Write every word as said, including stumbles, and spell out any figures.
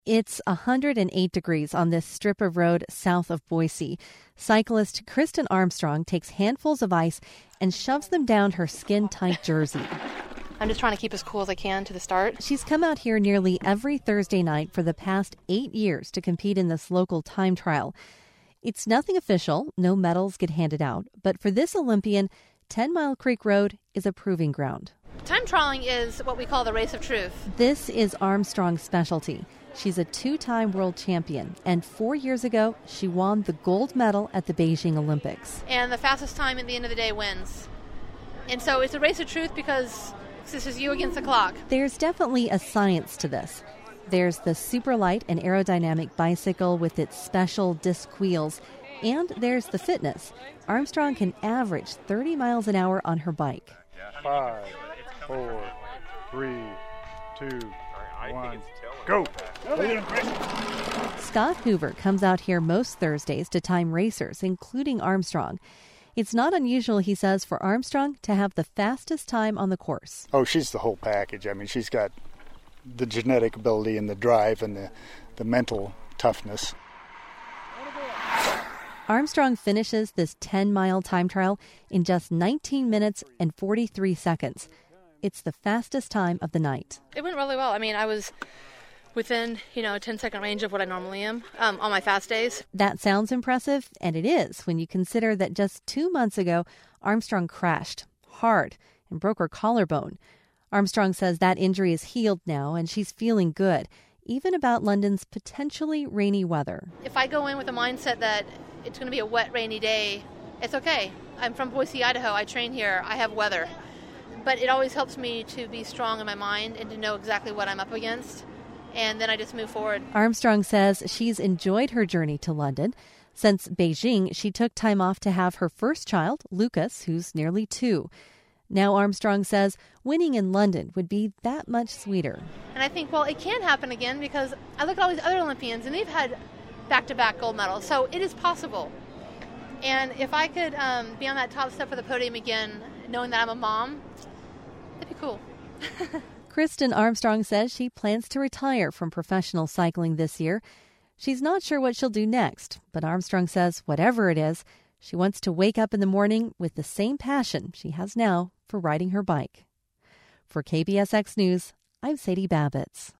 It's one hundred eight degrees on this strip of road south of Boise. Cyclist Kristen Armstrong takes handfuls of ice and shoves them down her skin-tight jersey. I'm just trying to keep as cool as I can to the start. She's come out here nearly every Thursday night for the past eight years to compete in this local time trial. It's nothing official, no medals get handed out, but for this Olympian, Ten Mile Creek Road is a proving ground. Time trialing is what we call the race of truth. This is Armstrong's specialty. She's a two-time world champion, and four years ago, she won the gold medal at the Beijing Olympics. And the fastest time at the end of the day wins. And so it's a race of truth because this is you against the clock. There's definitely a science to this. There's the super light and aerodynamic bicycle with its special disc wheels, and there's the fitness. Armstrong can average thirty miles an hour on her bike. Five, four, three, two, one, go! Scott Hoover comes out here most Thursdays to time racers, including Armstrong. It's not unusual, he says, for Armstrong to have the fastest time on the course. Oh, she's the whole package. I mean, she's got the genetic ability and the drive and the, the mental toughness. Armstrong finishes this ten-mile time trial in just nineteen minutes and forty-three seconds. It's the fastest time of the night. It went really well. I mean, I was within, you know, a ten-second range of what I normally am um, on my fast days. That sounds impressive, and it is when you consider that just two months ago, Armstrong crashed hard and broke her collarbone. Armstrong says that injury is healed now, and she's feeling good, even about London's potentially rainy weather. If I go in with a mindset that it's going to be a wet, rainy day, it's okay. I'm from Boise, Idaho. I train here. I have weather. But it always helps me to be strong in my mind and to know exactly what I'm up against. And then I just move forward. Armstrong says she's enjoyed her journey to London. Since Beijing, she took time off to have her first child, Lucas, who's nearly two. Now Armstrong says winning in London would be that much sweeter. And I think, well, it can happen again because I look at all these other Olympians and they've had back-to-back gold medals. So it is possible. And if I could um, be on that top step of the podium again, knowing that I'm a mom, that'd be cool. Kristen Armstrong says she plans to retire from professional cycling this year. She's not sure what she'll do next, but Armstrong says whatever it is, she wants to wake up in the morning with the same passion she has now for riding her bike. For K B S X News, I'm Sadie Babbitts.